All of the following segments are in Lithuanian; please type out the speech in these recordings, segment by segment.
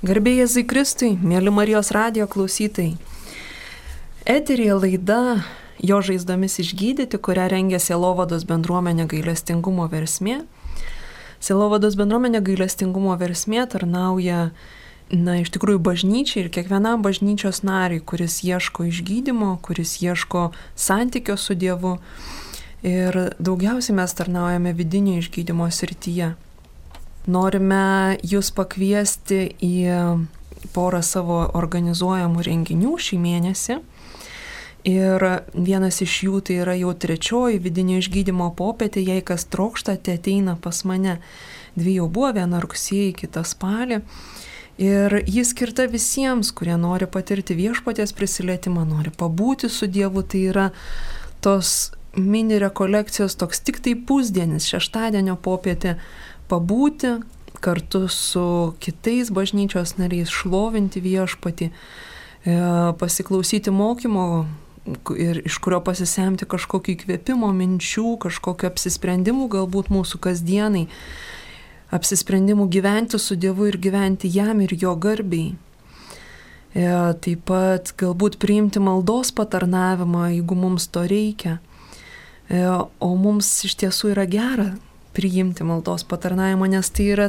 Garbė Jėzui Kristui, mėly Marijos radijo klausytojai. Eteryje laida Jo žaizdomis išgydyti, kurią rengia Sielovados bendruomenė gailestingumo versmė. Sielovados bendruomenė gailestingumo versmė tarnauja, iš tikrųjų bažnyčiai ir kiekvienam bažnyčios nariui, kuris ieško išgydymo, kuris ieško santykio su Dievu. Ir daugiausiai mes tarnaujame vidinio išgydymo srityje. Norime jūs pakviesti į porą savo organizuojamų renginių šį mėnesį. Ir vienas iš jų tai yra jau 3. vidinio išgydymo popietė, jei kas trokštate, ateina pas mane. 2 jau buvo, viena rugsėjį, kita spalį. Ir ji skirta visiems, kurie nori patirti viešpaties prisilietimą, nori pabūti su Dievu. Tai yra tos mini rekolekcijos, toks tik tai pusdienis, šeštadienio popietė, pabūti kartu su kitais bažnyčios nariais, šlovinti viešpatį, pasiklausyti mokymo ir iš kurio pasisemti kažkokio įkvėpimo, minčių, kažkokio apsisprendimų galbūt mūsų kasdienai, apsisprendimų gyventi su Dievu ir gyventi jam ir jo garbei. Taip pat galbūt priimti maldos patarnavimą, jeigu mums to reikia. O mums iš tiesų yra gera priimti maldos patarnavimą, nes tai yra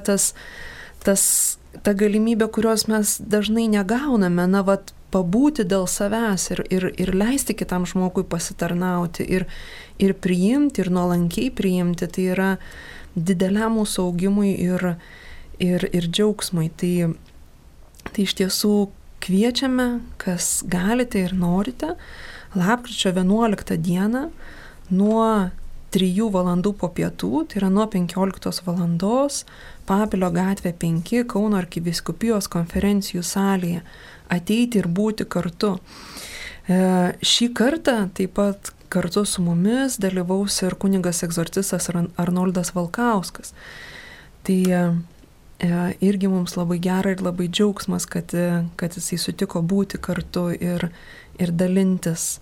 ta galimybė, kurios mes dažnai negauname, pabūti dėl savęs ir leisti kitam žmogui pasitarnauti ir priimti, ir nuolankiai priimti, tai yra dideliam mūsų augimui ir džiaugsmui. Tai iš tiesų kviečiame, kas galite ir norite, lapkričio 11 dieną nuo 3 valandų po pietų, tai yra nuo 15 valandos, Papilio gatvė 5, Kauno arkivyskupijos konferencijų salėje, ateiti ir būti kartu. Šį kartą taip pat kartu su mumis dalyvaus ir kunigas egzorcistas Arnoldas Valkauskas. Tai irgi mums labai gera ir labai džiaugsmas, kad jisai sutiko būti kartu ir dalintis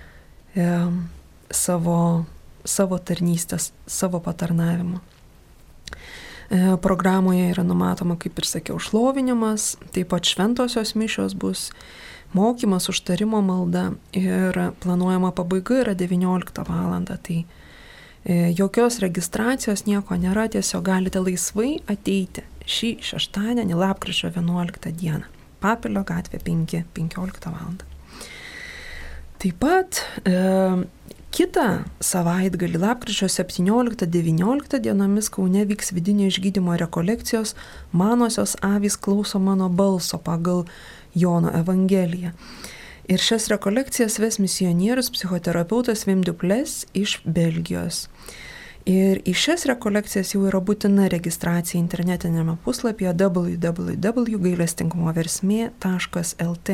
savo tarnystės, savo patarnavimu. Programoje yra numatoma, kaip ir sakiau, šlovinimas, taip pat šventosios mišios bus, mokymas, užtarimo malda ir planuojama pabaiga yra 19 valandą. Tai jokios registracijos, nieko nėra, tiesiog galite laisvai ateiti šį šeštadienį, lapkričio 11 dieną, Papilio gatvė 5, 15 valandą. Taip pat kitą savaitgalį, lapkričio 17-19 dienomis Kaune vyks vidinio išgydymo rekolekcijos Manosios avys klauso mano balso pagal Jono Evangeliją. Ir šias rekolekcijas ves misionierius psichoterapeutas Wim Duplessis iš Belgijos. Ir į šias rekolekcijas jau yra būtina registracija internetinėme puslapyje www.gailestingumoversmė.lt.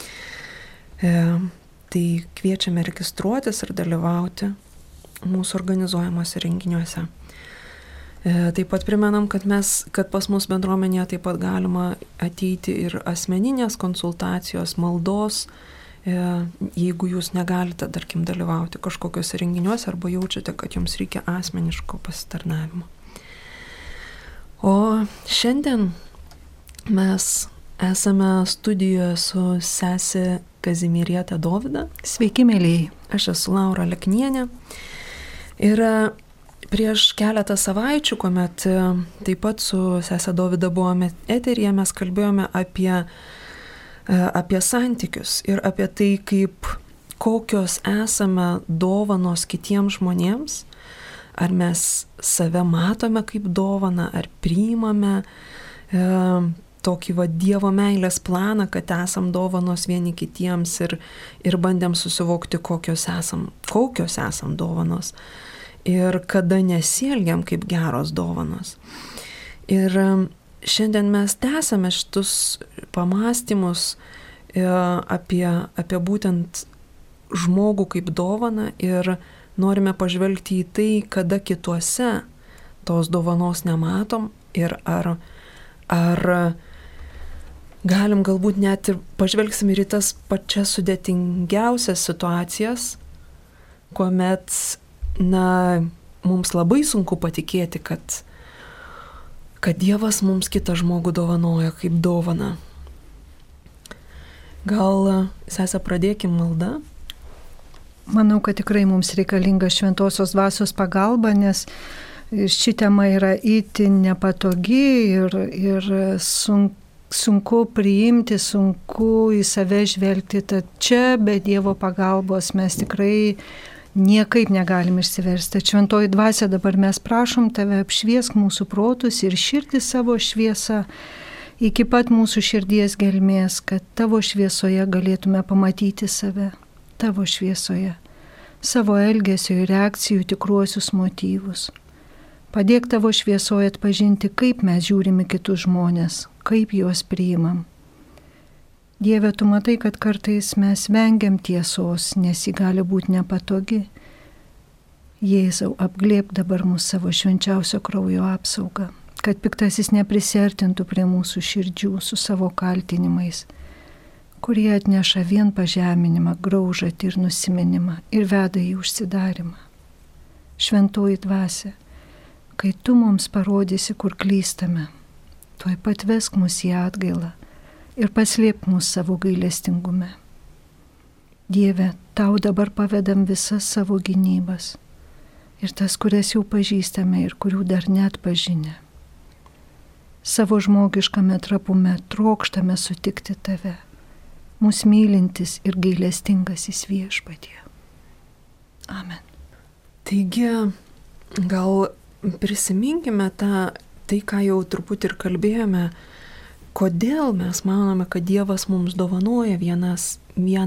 Tai kviečiame registruotis ir dalyvauti mūsų organizuojamuose renginiuose. Taip pat primenam, kad pas mus bendruomenėje taip pat galima ateiti ir asmeninės konsultacijos, maldos, jeigu jūs negalite, tarkim, dalyvauti kažkokiuose renginiuose arba jaučiate, kad jums reikia asmeniško pasitarnavimo. O šiandien mes esame studijoje su sese Kazimierietė Dovida. Sveiki, mėlyjei. Aš esu Laura Leknienė. Ir prieš keletą savaičių, kuomet taip pat su sese Dovida buvome eteryje, mes kalbėjome apie santykius ir apie tai, kokios esame dovanos kitiems žmonėms. Ar mes save matome kaip dovaną, ar priimame tokį Dievo meilės planą, kad esam dovanos vieni kitiems ir bandėm susivokti, kokios esam dovanos ir kada nesielgiam kaip geros dovanos. Ir šiandien mes tęsame šitus pamąstymus apie būtent žmogų kaip dovaną ir norime pažvelgti į tai, kada kituose tos dovanos nematom ir ar galim galbūt net ir pažvelgsim ir į tas pačias sudėtingiausias situacijas, kuomet, mums labai sunku patikėti, kad kad Dievas mums kitą žmogų dovanoja kaip dovaną. Gal, sese, pradėkim maldą? Manau, kad tikrai mums reikalinga šventosios dvasios pagalba, nes ši tema yra itin nepatogi ir sunku priimti, sunku į save žvelgti. Tad čia be Dievo pagalbos mes tikrai niekaip negalim išsiversti. Šventoji dvasia, dabar mes prašom tave, apšviesk mūsų protus ir širdį savo šviesą iki pat mūsų širdies gelmės, kad tavo šviesoje galėtume pamatyti save, tavo šviesoje, savo elgesio ir reakcijų tikruosius motyvus. Padėk tavo šviesoje atpažinti, kaip mes žiūrime kitus žmonės, kaip juos priimam. Dieve, tu matai, kad kartais mes vengiam tiesos, nes ji gali būti nepatogi. Jėzau, apglėbk dabar mūsų savo švenčiausio kraujo apsaugą, kad piktasis neprisiartintų prie mūsų širdžių su savo kaltinimais, kurie atneša vien pažeminimą, graužatį ir nusiminimą ir veda į užsidarimą. Šventoji dvasia, kai tu mums parodysi, kur klystame, tuoj pat vesk mus į atgailą ir paslėpk mus savo gailestingume. Dieve, tau dabar pavedam visas savo gynybas ir tas, kurias jau pažįstame ir kurių dar net pažinę. Savo žmogiškame trapume trokštame sutikti tave, mus mylintis ir gailestingasis Viešpatie. Amen. Taigi, gal prisiminkime tai, ką jau truputį ir kalbėjome, kodėl mes manome, kad Dievas mums dovanoja vienas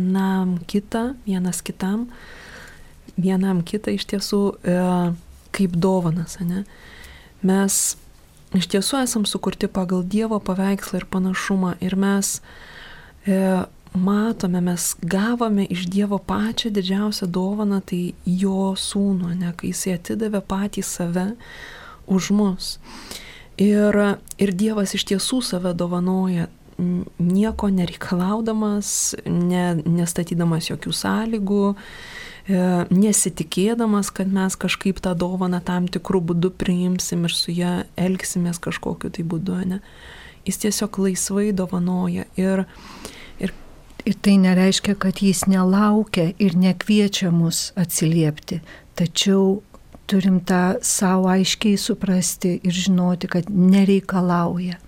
kitą iš tiesų kaip dovanas, ne? Mes iš tiesų esam sukurti pagal Dievo paveikslą ir panašumą ir mes matome, mes gavome iš Dievo pačią didžiausią dovaną, tai jo sūnų, ne, kai jisai atidavė patį save už mus. Ir Dievas iš tiesų save dovanoja, nieko nereikalaudamas, nestatydamas jokių sąlygų, nesitikėdamas, kad mes kažkaip tą dovaną tam tikrų būdų priimsim ir su ją elgsimės kažkokiu tai būdu, ne. Jis tiesiog laisvai dovanoja Ir tai nereiškia, kad jis nelaukia ir nekviečia mus atsiliepti, tačiau turim tą savo aiškiai suprasti ir žinoti, kad nereikalauja.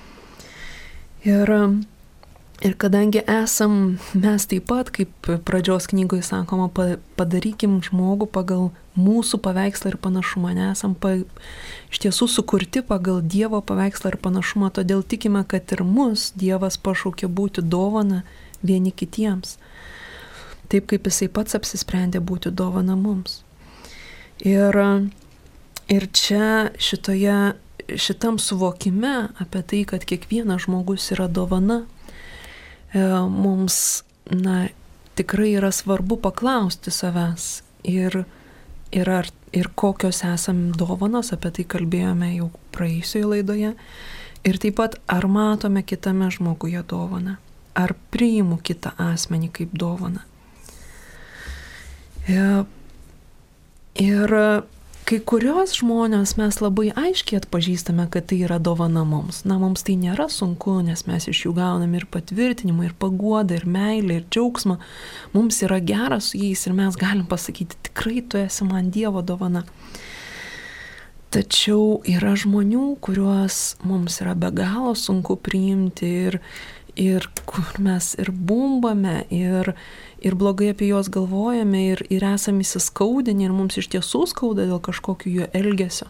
Ir kadangi esam mes taip pat, kaip pradžios knygoje sakoma, padarykim žmogų pagal mūsų paveikslą ir panašumą, nesam iš tiesų sukurti pagal Dievo paveikslą ir panašumą, todėl tikime, kad ir mus Dievas pašaukė būti dovana vieni kitiems, taip kaip jisai pats apsisprendė būti dovana mums. Ir čia šitam suvokime apie tai, kad kiekvienas žmogus yra dovana, mums tikrai yra svarbu paklausti savęs ir kokios esam dovanos, apie tai kalbėjome jau praėjusioje laidoje, ir taip pat ar matome kitame žmoguje dovaną. Ar priimu kitą asmenį kaip dovaną. Ir kai kurios žmonės mes labai aiškiai atpažįstame, kad tai yra dovana mums. Mums tai nėra sunku, nes mes iš jų gauname ir patvirtinimą, ir paguodą, ir meilę, ir džiaugsmą. Mums yra gera su jais ir mes galim pasakyti, tikrai tu esi man Dievo dovana. Tačiau yra žmonių, kuriuos mums yra be galo sunku priimti ir kur mes ir bumbame, ir blogai apie juos galvojame, ir esame įsiskaudinę, ir mums iš tiesų skauda dėl kažkokių jų elgesio.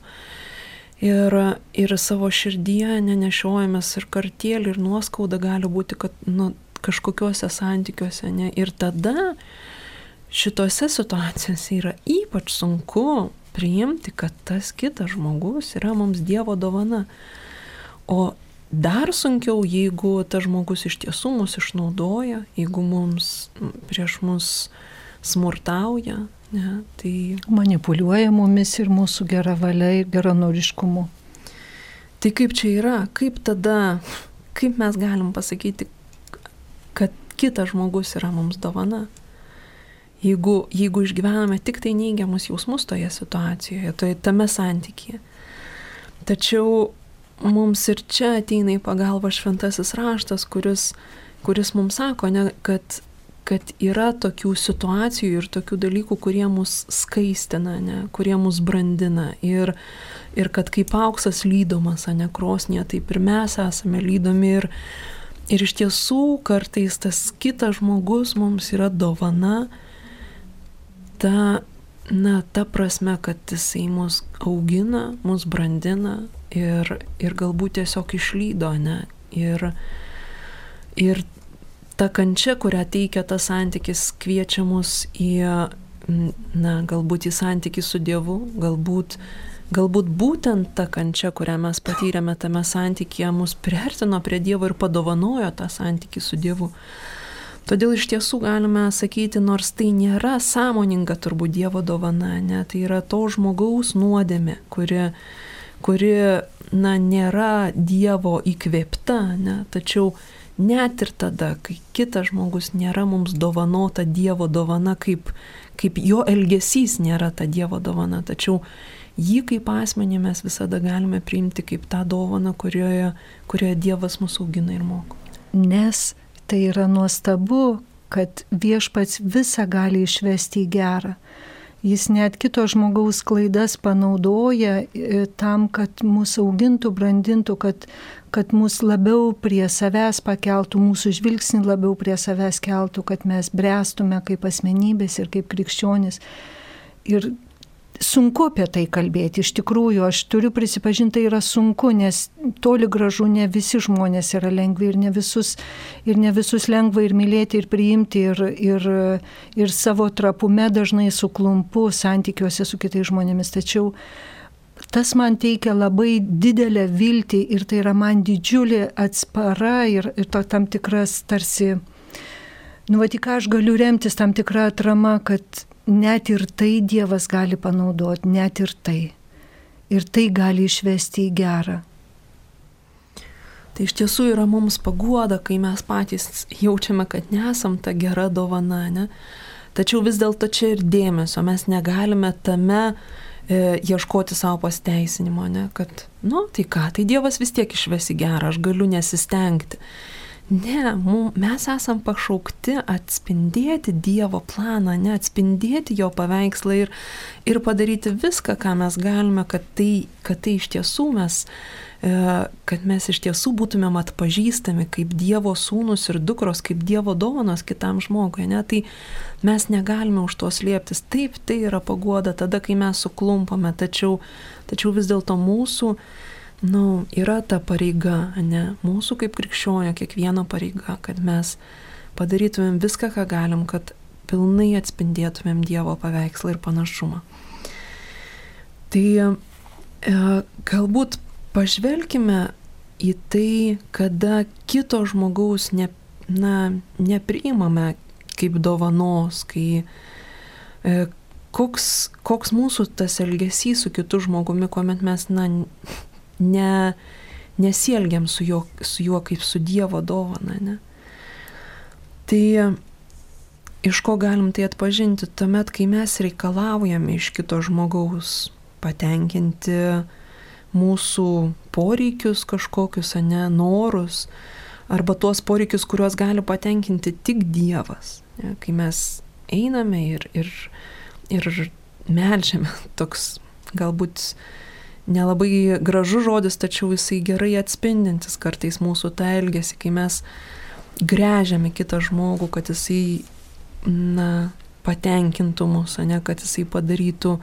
Ir savo širdyje nenešiojamės ir kartėlį, ir nuoskauda gali būti, kad kažkokiuose santykiuose, ne. Ir tada šitose situacijose yra ypač sunku priimti, kad tas kitas žmogus yra mums Dievo dovana. O dar sunkiau, jeigu tas žmogus iš tiesų mus išnaudoja, jeigu prieš mus smurtauja, ne, tai manipuliuoja mumis ir mūsų gera valia ir geranoriškumu. Tai kaip čia yra? Kaip mes galim pasakyti, kad kitas žmogus yra mums dovana? Jeigu išgyvename tik tai neigiamus jausmus toje situacijoje, tame santykyje. Tačiau mums ir čia ateina į pagalbą šventasis raštas, kuris mums sako, ne, kad yra tokių situacijų ir tokių dalykų, kurie mus skaistina, ne, kurie mus brandina. Ir kad kaip auksas lydomas, ne, krosnyje, taip ir mes esame lydomi. Ir iš tiesų kartais tas kitas žmogus mums yra dovana, ta prasme, kad jisai mus augina, mus brandina ir galbūt tiesiog išlydo, ne. Ir ta kančia, kurią teikia tas santykis, kviečia mus galbūt į santykį su Dievu, galbūt būtent ta kančia, kurią mes patyrėme tame santykyje, mus priartino prie Dievo ir padovanojo tą santykį su Dievu. Todėl iš tiesų galime sakyti, nors tai nėra sąmoninga turbūt Dievo dovana, ne, tai yra to žmogaus nuodėmė, kuri nėra Dievo įkvėpta, ne, tačiau net ir tada, kai kitas žmogus nėra mums dovanota Dievo dovana, kaip jo elgesys nėra ta Dievo dovana, tačiau jį kaip asmenį mes visada galime priimti kaip tą dovaną, kurioje Dievas mus augina ir moko. Nes tai yra nuostabu, kad Viešpats visą gali išvesti į gerą. Jis net kito žmogaus klaidas panaudoja tam, kad mus augintų, brandintų, kad mus labiau prie savęs pakeltų, mūsų žvilgsnį labiau prie savęs keltų, kad mes bręstume kaip asmenybės ir kaip krikščionys. Ir sunku apie tai kalbėti. Iš tikrųjų, aš turiu prisipažinti, tai yra sunku, nes toli gražu ne visi žmonės yra lengvi ir ne visus lengva ir mylėti, ir priimti, ir savo trapume dažnai suklumpu santykiuose su kitais žmonėmis. Tačiau tas man teikia labai didelę viltį ir tai yra man didžiulė atspara ir tam tikras tarsi, į ką aš galiu remtis, tam tikra atrama, kad net ir tai Dievas gali panaudoti, net ir tai. Ir tai gali išvesti į gerą. Tai iš tiesų yra mums paguoda, kai mes patys jaučiame, kad nesam ta gera dovana, ne? Tačiau vis dėlto čia ir dėmesio, mes negalime tame ieškoti savo pasiteisinimo, ne? Kad, tai ką, tai Dievas vis tiek išves į gerą, aš galiu nesistengti. Ne, mes esam pašaukti atspindėti Dievo planą, ne, atspindėti jo paveikslą ir padaryti viską, ką mes galime, kad tai iš tiesų kad mes iš tiesų būtumėm atpažįstami kaip Dievo sūnus ir dukros, kaip Dievo dovanos kitam žmogui, ne, tai mes negalime už to slėptis. Taip, tai yra paguoda tada, kai mes suklumpame, tačiau vis dėlto mūsų yra ta pareiga, ne, mūsų kaip krikščionio kiekvieno pareiga, kad mes padarytumėm viską, ką galim, kad pilnai atspindėtumėm Dievo paveikslą ir panašumą. Tai galbūt pažvelkime į tai, kada kito žmogaus nepriimame kaip dovanos, kai koks mūsų tas elgesys su kitu žmogumi, kuomet mes nesielgiam su juo kaip su Dievo dovana, ne? Tai iš ko galim tai atpažinti? Tuomet, kai mes reikalaujame iš kito žmogaus patenkinti mūsų poreikius kažkokius, ne, norus, arba tuos poreikius, kuriuos gali patenkinti tik Dievas, ne? Kai mes einame ir melžiame, toks galbūt nelabai gražus žodis, tačiau jisai gerai atspindintis kartais mūsų tą elgesį, kai mes gręžiame kitą žmogų, kad jisai patenkintų mus, ne, kad jisai padarytų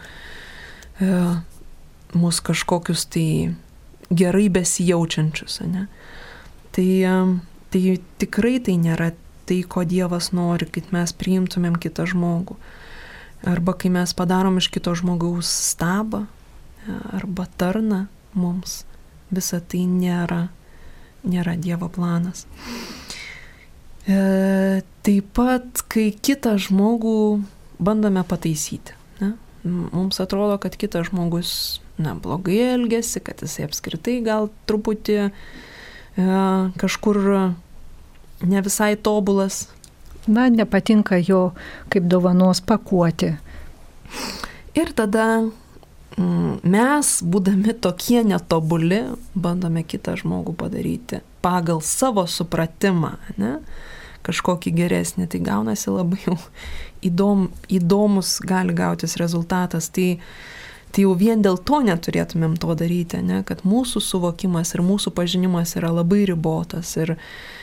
mus kažkokius tai gerai besijaučiančius, ne. Tai tikrai tai nėra tai, ko Dievas nori, kad mes priimtumėm kitą žmogų. Arba kai mes padarom iš kito žmogaus stabą, arba tarna mums, visa tai nėra Dievo planas. Taip pat, kai kitą žmogų bandome pataisyti, ne? Mums atrodo, kad kitas žmogus blogai elgesi, kad jisai apskritai gal truputį kažkur ne visai tobulas. Nepatinka jo kaip dovanos pakuoti. Ir tada mes, būdami tokie netobuli, bandome kitą žmogų padaryti pagal savo supratimą, ne? Kažkokį geresnį, tai gaunasi labai jau įdomus gali gautis rezultatas, tai jau vien dėl to neturėtumėm to daryti, ne? Kad mūsų suvokimas ir mūsų pažinimas yra labai ribotas ir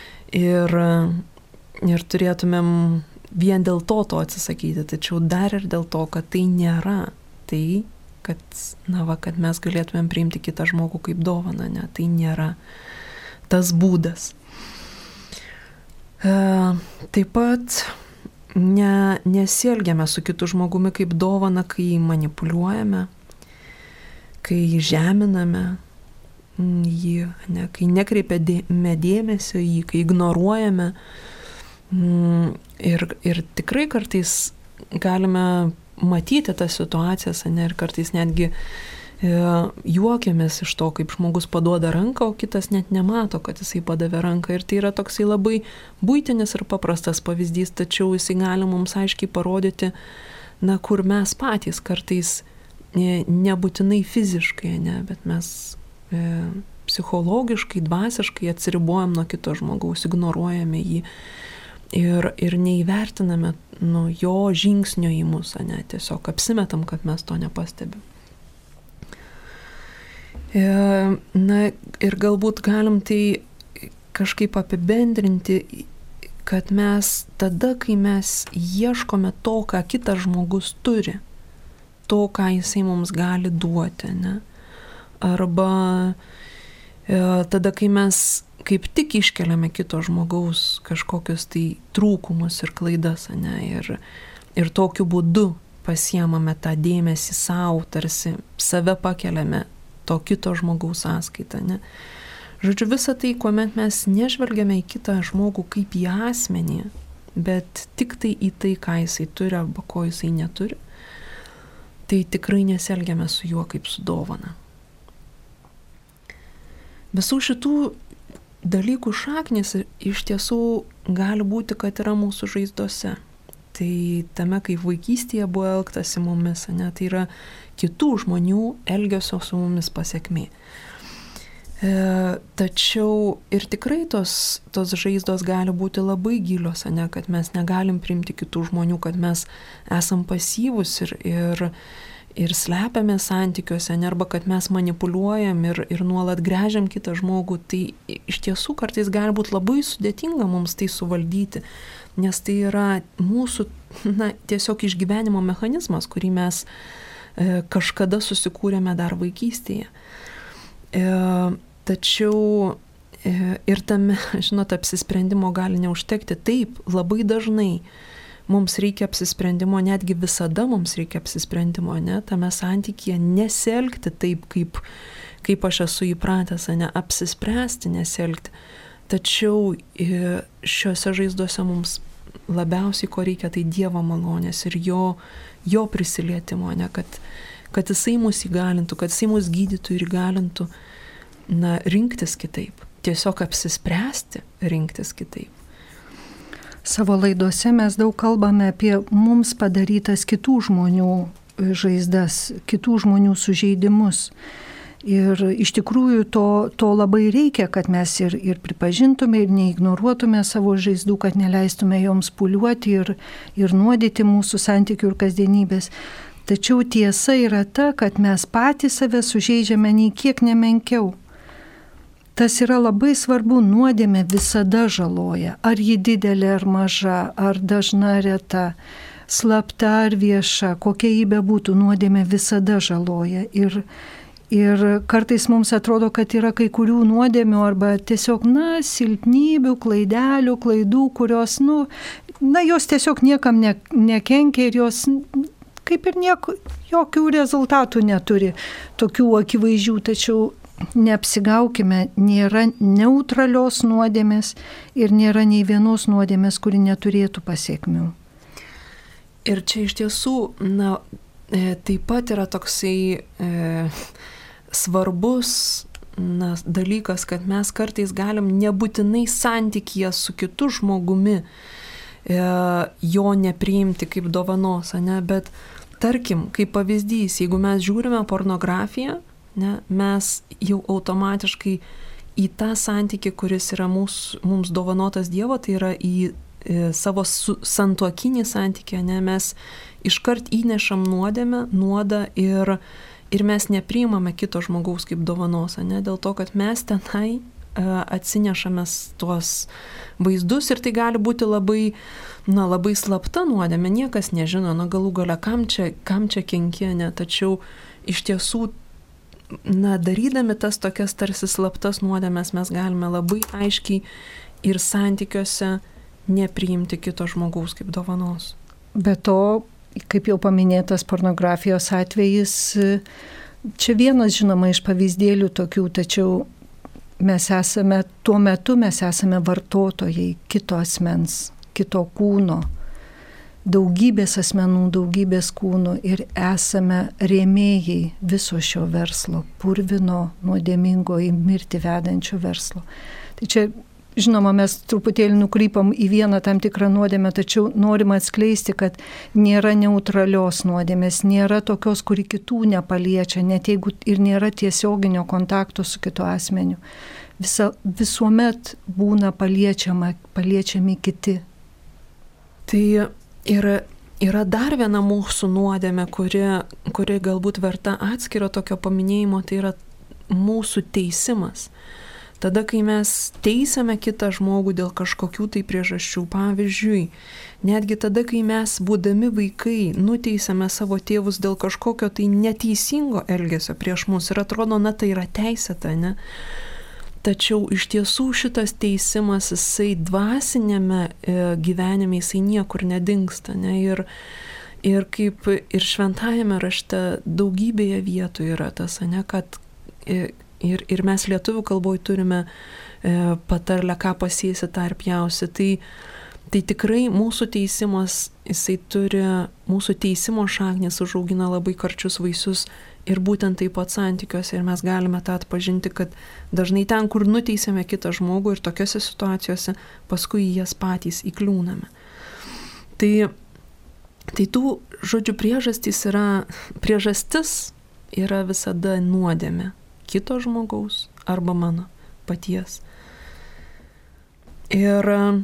turėtumėm vien dėl to atsisakyti, tačiau dar ir dėl to, kad tai nėra tai, kad mes galėtumėm priimti kitą žmogų kaip dovaną, ne, tai nėra tas būdas. Taip pat nesielgiame su kitu žmogumi kaip dovana, kai manipuliuojame, kai žeminame jį, ne, kai nekreipiame dėmesio jį, kai ignoruojame. Ir tikrai kartais galime matyti tas situacijas, ne, ir kartais netgi juokiamės iš to, kaip žmogus paduoda ranką, o kitas net nemato, kad jisai padavė ranką. Ir tai yra toksai labai buitinis ir paprastas pavyzdys, tačiau jisai gali mums aiškiai parodyti, kur mes patys kartais nebūtinai fiziškai, ne, bet mes psichologiškai, dvasiškai atsiribojam nuo kito žmogaus, ignoruojame jį. Ir neįvertiname jo žingsnio į mus, ne, tiesiog apsimetam, kad mes to nepastebim. Ir galbūt galim tai kažkaip apibendrinti, kad mes tada, kai mes ieškome to, ką kitas žmogus turi, to, ką jisai mums gali duoti, ne, arba tada, kai mes kaip tik iškeliame kito žmogaus kažkokius tai trūkumus ir klaidas, ne, ir tokiu būdu pasiemame tą dėmesį savo, tarsi save pakeliame to kito žmogaus sąskaitą, ne. Žodžiu, visą tai, kuomet mes nežvelgiame į kitą žmogų kaip į asmenį, bet tik tai į tai, ką jisai turi arba ko jisai neturi, tai tikrai nesielgiame su juo kaip su dovana. Visų šitų dalykų šaknis iš tiesų gali būti, kad yra mūsų žaizdose. Tai tame, kaip vaikystėje buvo elgtasi mumis, ne, tai yra kitų žmonių elgesio su mumis pasekmė. Tačiau ir tikrai tos žaizdos gali būti labai gilios, ne, kad mes negalim priimti kitų žmonių, kad mes esam pasyvūs ir slepiame santykiuose, arba kad mes manipuliuojam ir nuolat gręžiam kitą žmogų, tai iš tiesų kartais gali būti labai sudėtinga mums tai suvaldyti, nes tai yra mūsų tiesiog išgyvenimo mechanizmas, kurį mes kažkada susikūrėme dar vaikystėje. Tačiau ir tame, apsisprendimo gali neužtekti. Taip, labai dažnai mums reikia apsisprendimo, netgi visada mums reikia apsisprendimo, ne, tame santykyje nesielgti taip, kaip aš esu įpratęs, ne, apsispręsti nesielgti. Tačiau šiuose žaizdose mums labiausiai ko reikia, tai Dievo malonės ir jo prisilietimo, ne, kad jisai mus įgalintų, kad jisai mus gydytų ir įgalintų, rinktis kitaip, tiesiog apsispręsti rinktis kitaip. Savo laidose mes daug kalbame apie mums padarytas kitų žmonių žaizdas, kitų žmonių sužeidimus. Ir iš tikrųjų to labai reikia, kad mes ir pripažintume ir neignoruotume savo žaizdų, kad neleistume joms pūliuoti ir nuodyti mūsų santykių ir kasdienybės. Tačiau tiesa yra ta, kad mes patys save sužeidžiame nei kiek nemenkiau. Tas yra labai svarbu, nuodėmė visada žaloja, ar ji didelė ar maža, ar dažna reta, slapta ar vieša, kokia ji bebūtų, nuodėmė visada žaloja. Ir kartais mums atrodo, kad yra kai kurių nuodėmių arba tiesiog, silpnybių, klaidelių, klaidų, kurios, jos tiesiog niekam nekenkia ir jos kaip ir jokių rezultatų neturi, tokių akivaizdžių, tačiau neapsigaukime, nėra neutralios nuodėmės ir nėra nei vienos nuodėmės, kuri neturėtų pasiekmių. Ir čia iš tiesų, taip pat yra toksai svarbus dalykas, kad mes kartais galim nebūtinai santykyje su kitu žmogumi jo nepriimti kaip dovanos, bet tarkim, kaip pavyzdys, jeigu mes žiūrime pornografiją, ne, mes jau automatiškai į tą santykį, kuris yra mums dovanotas Dievo, tai yra į savo santuokinį santykį, ne, mes iškart įnešam nuodą ir mes nepriimame kito žmogaus kaip dovanos, ne, dėl to, kad mes tenai atsinešame tuos vaizdus ir tai gali būti labai slapta nuodėmė, niekas nežino, galų gale, kam čia kenkia, ne, tačiau iš tiesų, darydami tas tokias tarsi slaptas nuodėmės, mes galime labai aiškiai ir santykiuose nepriimti kito žmogaus kaip dovanos. Be to, kaip jau paminėtas pornografijos atvejis, čia vienas žinoma iš pavyzdėlių tokių, tačiau tuo metu mes esame vartotojai kito asmens, kito kūno, daugybės asmenų, daugybės kūnų ir esame rėmėjai viso šio verslo, purvino, nuodėmingo į mirtį vedančio verslo. Tai čia, žinoma, mes truputėlį nukrypam į vieną tam tikrą nuodėmę, tačiau norim atskleisti, kad nėra neutralios nuodėmės, nėra tokios, kuri kitų nepaliečia, net jeigu ir nėra tiesioginio kontakto su kitu asmeniu. Visuomet būna paliečiami kiti. Tai yra dar viena mūsų nuodėmė, kuri galbūt verta atskiro tokio paminėjimo, tai yra mūsų teisimas. Tada, kai mes teisiame kitą žmogų dėl kažkokių tai priežasčių, pavyzdžiui, netgi tada, kai mes, būdami vaikai, nuteisėme savo tėvus dėl kažkokio tai neteisingo elgesio prieš mus ir atrodo, tai yra teisėta, ne? Tačiau iš tiesų šitas teisimas, jisai dvasinėme gyvenime, jisai niekur nedingsta, ne? Ir kaip ir šventajame rašte daugybėje vietų yra tas, ne, kad ir mes lietuvių kalboje turime patarlę, ką pasėsi, tą ir pjausi. Tai tikrai mūsų teisimas, jisai turi, mūsų teisimo šaknis užaugina labai karčius vaisius ir būtent taip pat santykiuose. Ir mes galime tą atpažinti, kad dažnai ten, kur nuteisėme kitą žmogų ir tokiose situacijose, paskui jas patys įkliūname. Tai tų žodžių priežastis yra visada nuodėmė. Kito žmogaus arba mano paties. Ir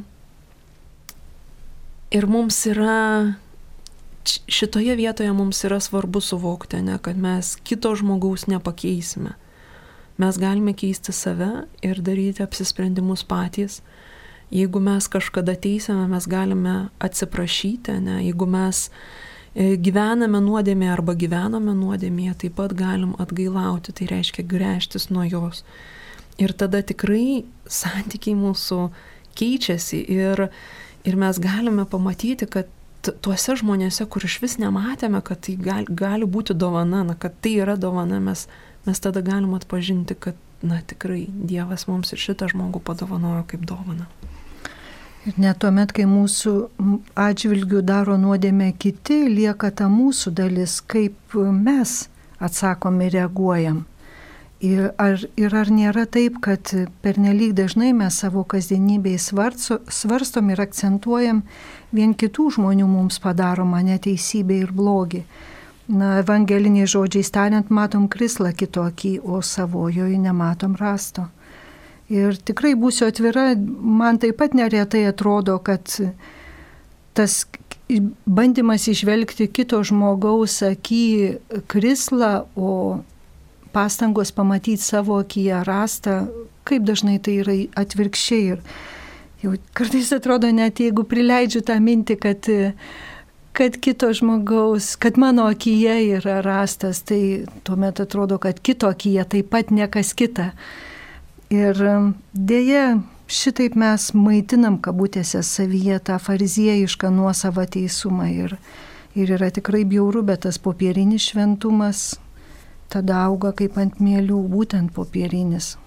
mums yra, šitoje vietoje mums yra svarbu suvokti, ne, kad mes kito žmogaus nepakeisime. Mes galime keisti save ir daryti apsisprendimus patys. Jeigu mes kažkada teisėme, mes galime atsiprašyti, ne, jeigu mes gyvename nuodėmėje arba gyvename nuodėmėje, taip pat galim atgailauti, tai reiškia gręžtis nuo jos. Ir tada tikrai santykiai mūsų keičiasi ir mes galime pamatyti, kad tuose žmonėse, kur iš vis nematėme, kad tai gali būti dovana, kad tai yra dovana, mes tada galim atpažinti, kad tikrai Dievas mums ir šitą žmogų padovanojo kaip dovaną. Ir net tuomet, kai mūsų atžvilgių daro nuodėmę kiti, lieka ta mūsų dalis, kaip mes atsakom ir reaguojam. Ir ar nėra taip, kad pernelyg dažnai mes savo kasdienybėje svarstom ir akcentuojam vien kitų žmonių mums padaromą neteisybę ir blogį. Evangeliniais žodžiais tariant, matom krislą kito akį, o savojoje nematom rasto. Ir tikrai būsiu atvira, man taip pat neretai atrodo, kad tas bandymas išvelgti kito žmogaus akį krislą, o pastangos pamatyti savo akyje rastą, kaip dažnai tai yra atvirkščiai. Ir jau kartais atrodo, net jeigu prileidžiu tą mintį, kad kito žmogaus, kad mano akyje yra rastas, tai tuomet atrodo, kad kito akyje taip pat niekas kita. Ir dėja, šitaip mes maitinam kabutėse savyje tą fariziejišką nuosavą teisumą ir yra tikrai bjauru, bet tas popierinis šventumas tada auga kaip ant mielių, būtent popierinis.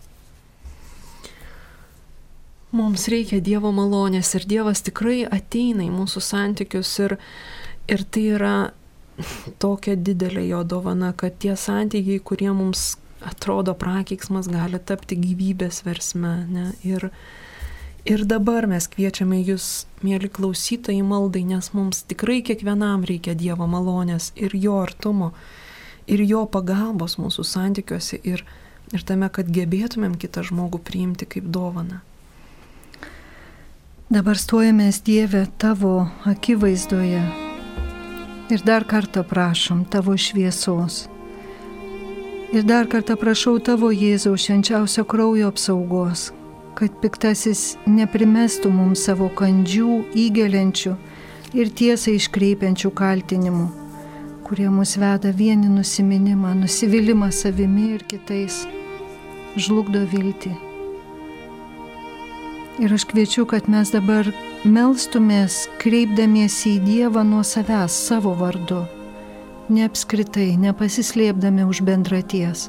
Mums reikia Dievo malonės ir Dievas tikrai ateina į mūsų santykius ir tai yra tokia didelė jo dovana, kad tie santykiai, kurie mums atrodo prakeiksmas, gali tapti gyvybės versme, ne? Ir dabar mes kviečiame jūs, mėly klausytojai, maldai, nes mums tikrai kiekvienam reikia Dievo malonės ir jo artumo, ir jo pagalbos mūsų santykiuose ir tame, kad gebėtumėm kitą žmogų priimti kaip dovaną. Dabar stojamės, Dieve, tavo akivaizdoje ir dar kartą prašom tavo šviesos. Ir dar kartą prašau tavo Jėzaus švenčiausio kraujo apsaugos, kad piktasis neprimestų mums savo kandžių, įgeliančių ir tiesą iškreipiančių kaltinimų, kurie mus veda vieni nusiminimą, nusivylimą savimi ir kitais, žlugdo viltį. Ir aš kviečiu, kad mes dabar melstumės, kreipdamiesi į Dievą nuo savęs savo vardu, ne apskritai, nepasislėpdami už bendraties.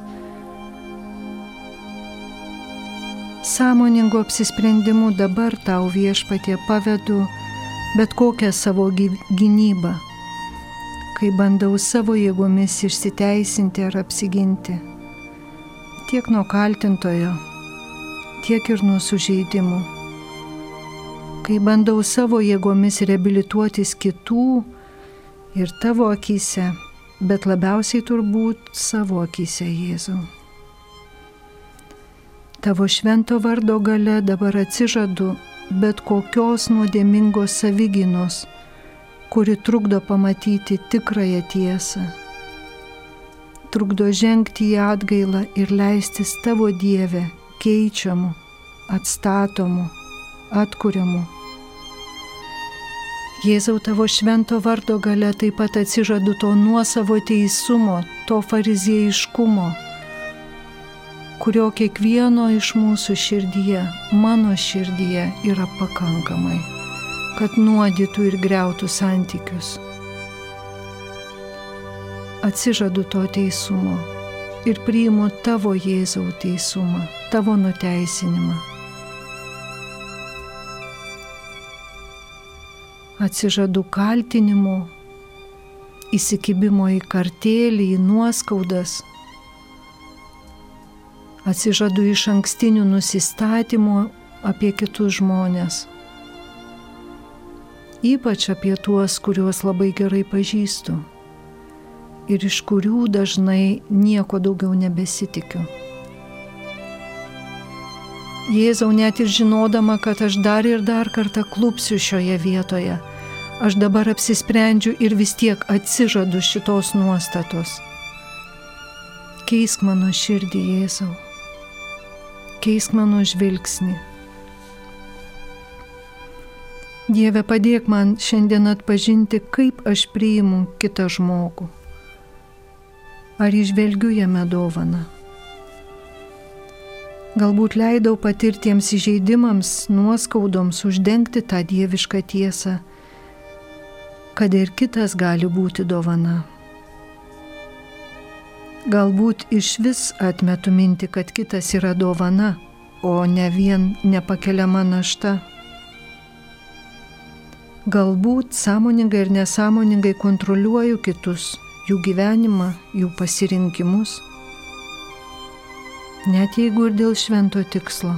Sąmoningu apsisprendimu dabar tau, Viešpatie, pavedu bet kokią savo gynybą, kai bandau savo jėgomis išsiteisinti ar apsiginti, tiek nuo kaltintojo, tiek ir nuo sužeidimų, kai bandau savo jėgomis reabilituotis kitų ir tavo akyse, bet labiausiai turbūt savo akyse, Jėzau. Tavo švento vardo gale dabar atsižadu bet kokios nuodėmingos savigynos, kuri trukdo pamatyti tikrąją tiesą, trukdo žengti į atgailą ir leistis tavo Dieve keičiamų, atstatomų, atkuriamų. Jėzau, tavo švento vardo gale taip pat atsižadu to nuosavo teisumo, to fariziejiškumo, kurio kiekvieno iš mūsų širdyje, mano širdyje yra pakankamai, kad nuodytų ir griautų santykius. Atsižadu to teisumo ir priimu tavo Jėzau teisumą, tavo nuteisinimą. Atsižadu kaltinimų, įsikibimo į kartėlį, į nuoskaudas. Atsižadu iš ankstinių nusistatymų apie kitus žmonės, ypač apie tuos, kuriuos labai gerai pažįstu ir iš kurių dažnai nieko daugiau nebesitikiu. Jėzau, net ir žinodama, kad aš dar ir dar kartą klupsiu šioje vietoje, aš dabar apsisprendžiu ir vis tiek atsižadu šitos nuostatos. Keisk mano širdį, Jėzau. Keisk mano žvilgsnį. Dieve, padėk man šiandien atpažinti, kaip aš priimu kitą žmogų. Ar įžvelgiu jame dovaną? Galbūt leidau patirtiems įžeidimams, nuoskaudoms uždengti tą dievišką tiesą, kad ir kitas gali būti dovana. Galbūt iš vis atmetu mintį, kad kitas yra dovana, o ne vien nepakeliama našta. Galbūt sąmoningai ir nesąmoningai kontroliuoju kitus, jų gyvenimą, jų pasirinkimus, net jeigu ir dėl švento tikslo.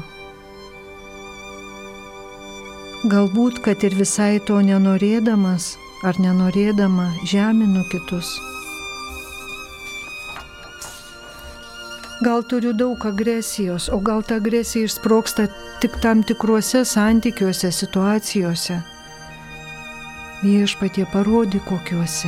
Galbūt, kad ir visai to nenorėdamas ar nenorėdama žeminu kitus. Gal turiu daug agresijos, o gal ta agresija išsprogsta tik tam tikruose santykiuose, situacijose. Viešpatie, parodyk kokiuose.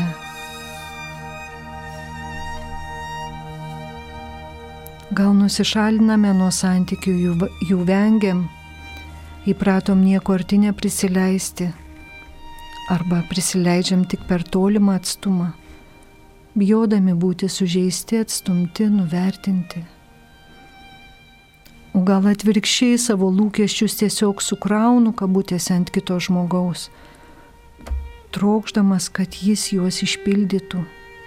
Gal nusišaliname nuo santykių, jų vengiam, įpratom nieko arti neprisileisti, arba prisileidžiam tik per tolimą atstumą, bijodami būti sužeisti, atstumti, nuvertinti. O gal atvirkščiai savo lūkesčius tiesiog sukraunu kabutėse ant kito žmogaus, trokšdamas, kad jis juos išpildytų.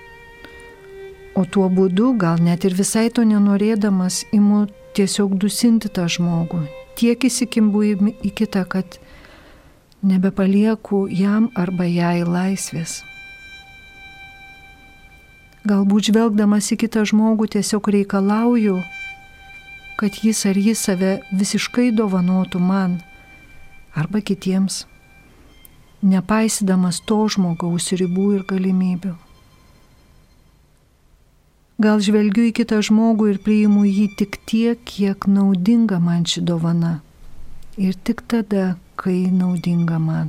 O tuo būdu, gal net ir visai to nenorėdamas, imu tiesiog dusinti tą žmogų, tiek įsikimbu į kitą, kad nebepalieku jam arba jai laisvės. Galbūt žvelgdamas į kitą žmogų tiesiog reikalauju, kad jis ar jis save visiškai dovanotų man arba kitiems, nepaisydamas to žmogaus ribų ir galimybių. Gal žvelgiu į kitą žmogų ir priimu jį tik tiek, kiek naudinga man ši dovana. Ir tik tada, kai naudinga man.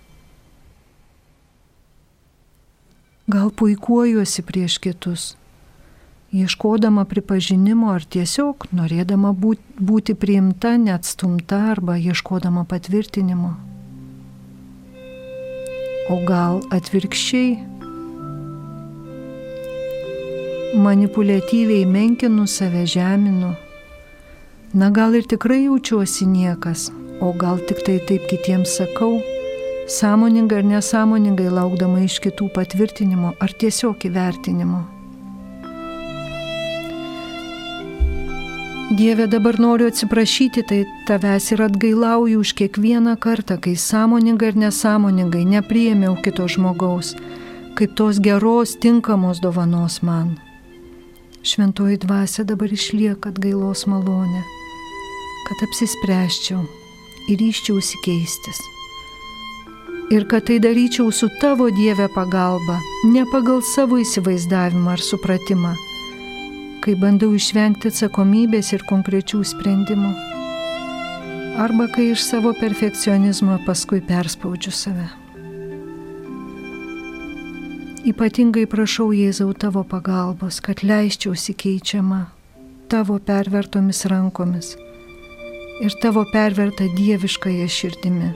Gal puikuojuosi prieš kitus, ieškodama pripažinimo ar tiesiog norėdama būti priimta, neatstumta arba ieškodama patvirtinimo. O gal atvirkščiai, manipuliatyviai menkinu save, žeminu. Na gal ir tikrai jaučiuosi niekas, o gal tik tai taip kitiems sakau, sąmoningai ar nesąmoningai laukdama iš kitų patvirtinimo ar tiesiog įvertinimo. Dieve, dabar noriu atsiprašyti tai tavęs ir atgailauju už kiekvieną kartą, kai sąmoningai ir nesąmoningai nepriėmiau kito žmogaus, kaip tos geros, tinkamos dovanos man. Šventoji dvasia dabar išlieka atgailos malonė, kad apsispręsčiau ir ryžčiausi keistis. Ir kad tai daryčiau su tavo Dieve pagalba, ne pagal savo įsivaizdavimą ar supratimą, kai bandau išvengti atsakomybės ir konkrečių sprendimų, arba kai iš savo perfekcionizmo paskui perspaudžiu save. Ypatingai prašau Jėzau tavo pagalbos, kad leisčiausi keičiama tavo pervertomis rankomis ir tavo perverta dieviškąją širdimi.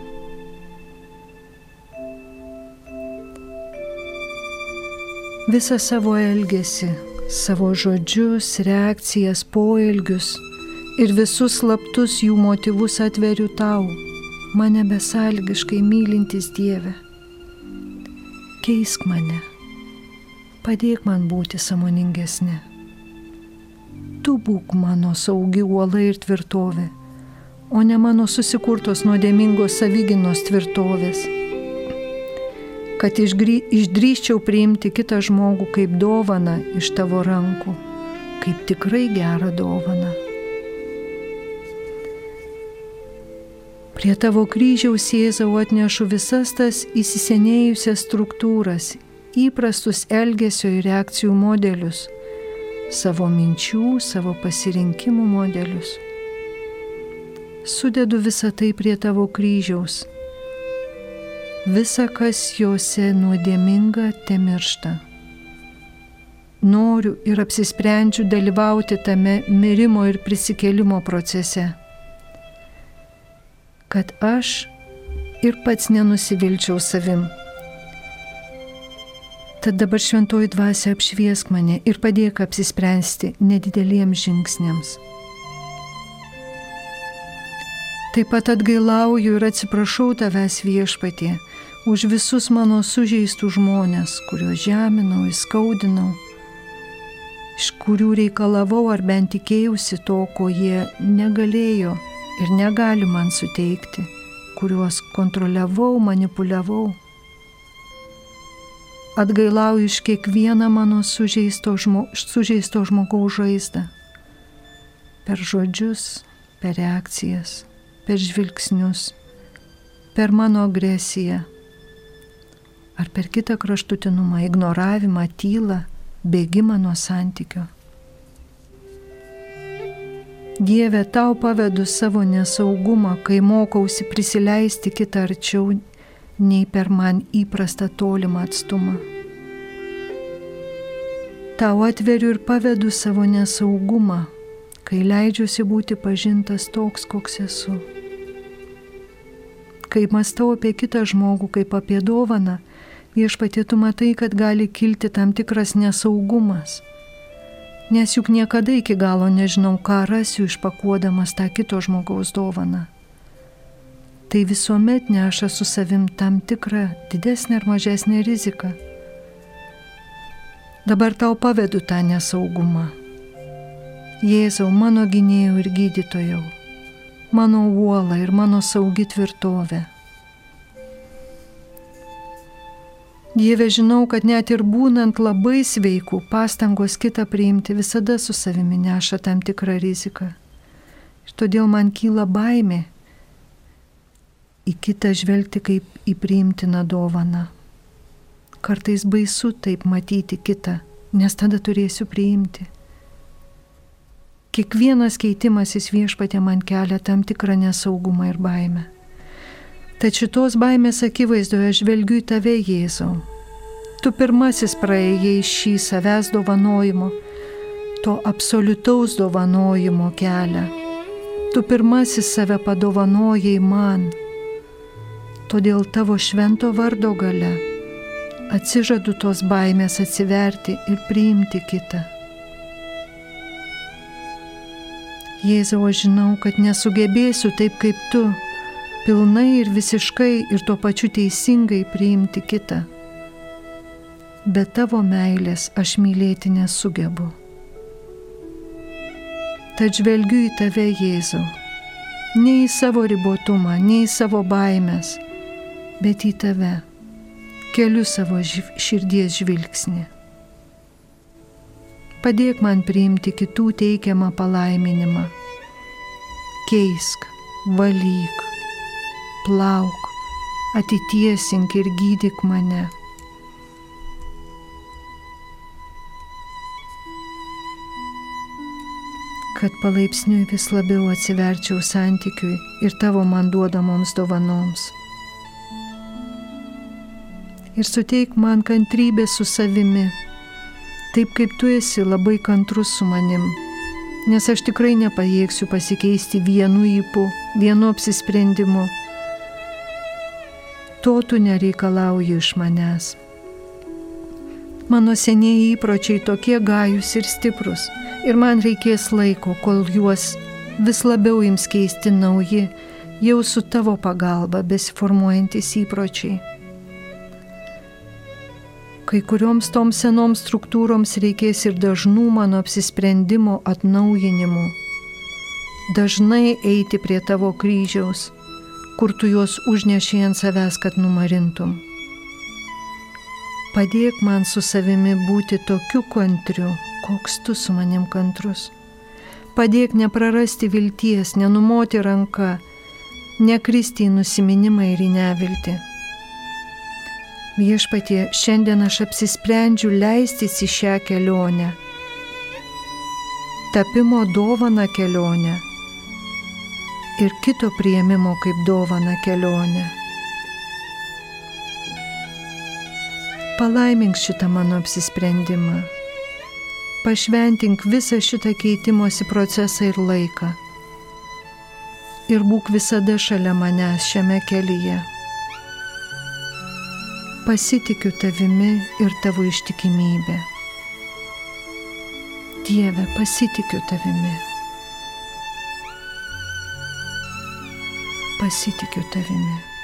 Visą savo elgesį, savo žodžius, reakcijas, poelgius ir visus slaptus jų motyvus atveriu tau, mane besąlygiškai mylintis Dieve. Keisk mane. Padėk man būti sąmoningesnė. Tu būk mano saugi uola ir tvirtovė, o ne mano susikurtos nuodėmingos savigynos tvirtovės. Kad išdrįsčiau priimti kitą žmogų kaip dovaną iš tavo rankų, kaip tikrai gerą dovaną. Prie tavo kryžiaus, Jėzau, atnešu visas tas įsisenėjusias struktūras, įprastus elgesio ir reakcijų modelius, savo minčių, savo pasirinkimų modelius. Sudedu visą tai prie tavo kryžiaus. Visa, kas jose nuodėminga, temiršta. Noriu ir apsisprendžiu dalyvauti tame mirimo ir prisikėlimo procese, kad aš ir pats nenusivilčiau savim. Tad dabar šventoji dvasia apšviesk mane ir padėk apsispręsti nedideliems žingsniams. Taip pat atgailauju ir atsiprašau tavęs, Viešpatie, už visus mano sužeistus žmonės, kuriuos žeminau, įskaudinau, iš kurių reikalavau ar bent tikėjausi to, ko jie negalėjo ir negali man suteikti, kuriuos kontroliavau, manipuliavau. Atgailauju iš kiekvieną mano sužeisto žmogaus žaizdą. Per žodžius, per reakcijas, per žvilgsnius, per mano agresiją. Ar per kitą kraštutinumą, ignoravimą, tylą, bėgimą nuo santykio. Dieve, tau pavedu savo nesaugumą, kai mokausi prisileisti kitą arčiau, nei per man įprastą tolimą atstumą. Tau atveriu ir pavedu savo nesaugumą, kai leidžiuosi būti pažintas toks, koks esu. Kai mąstau apie kitą žmogų kaip apie dovaną, Viešpatie, tu matai, kad gali kilti tam tikras nesaugumas, nes juk niekada iki galo nežinau, ką rasiu išpakuodamas tą kito žmogaus dovaną. Tai visuomet neša su savim tam tikrą didesnę ar mažesnę riziką. Dabar tau pavedu tą nesaugumą. Jėzau, mano gynėjau ir gydytojau, mano uola ir mano saugi tvirtovė. Dieve, žinau, kad net ir būnant labai sveikų, pastangos kitą priimti visada su savimi neša tam tikrą riziką. Ir todėl man kyla baimė į kitą žvelgti kaip į priimtiną dovaną. Kartais baisu taip matyti kitą, nes tada turėsiu priimti. Kiekvienas keitimasis Viešpatie man kelia tam tikrą nesaugumą ir baimę. Tad šitos baimės akivaizdoje žvelgiu į tave, Jėzau. Tu pirmasis praėjai šį savęs dovanojimo, to absoliutaus dovanojimo kelią. Tu pirmasis save padovanojai man. Todėl tavo švento vardo gale atsižadu tos baimės atsiverti ir priimti kitą. Jėzau, aš žinau, kad nesugebėsiu taip kaip tu, pilnai ir visiškai ir tuo pačiu teisingai priimti kitą. Bet tavo meilės aš mylėti nesugebu. Tad žvelgiu į tave, Jėzau, ne į savo ribotumą, ne į savo baimės, bet į tave. Keliu savo širdies žvilgsnį. Padėk man priimti kitų teikiamą palaiminimą. Keisk, valyk, plauk, atitiesink ir gydyk mane. Kad palaipsniui vis labiau atsiverčiau santykiui ir tavo man duodamoms dovanoms. Ir suteik man kantrybę su savimi, taip kaip tu esi labai kantrus su manim, nes aš tikrai nepajėgsiu pasikeisti vienu ypu, vienu apsisprendimu. To tu nereikalauji iš manęs. Mano senieji įpročiai tokie gajūs ir stiprus, ir man reikės laiko, kol juos vis labiau ims keisti nauji, jau su tavo pagalba besiformuojantis įpročiai. Kai kurioms toms senoms struktūroms reikės ir dažnų mano apsisprendimo atnaujinimų. Dažnai eiti prie tavo kryžiaus, kur tu juos užneši ant savęs, kad numarintum. Padėk man su savimi būti tokiu kantriu, koks tu su manim kantrus. Padėk neprarasti vilties, nenumoti ranką, nekristi į nusiminimą ir į neviltį. Viešpatie, šiandien aš apsisprendžiu leistis į šią kelionę, tapimo dovaną kelionę ir kito priėmimo kaip dovaną kelionę. Palaimink šitą mano apsisprendimą, pašventink visą šitą keitimosi procesą ir laiką ir būk visada šalia manęs šiame kelyje. Pasitikiu tavimi ir tavo ištikimybė. Dieve, pasitikiu tavimi. Pasitikiu tavimi.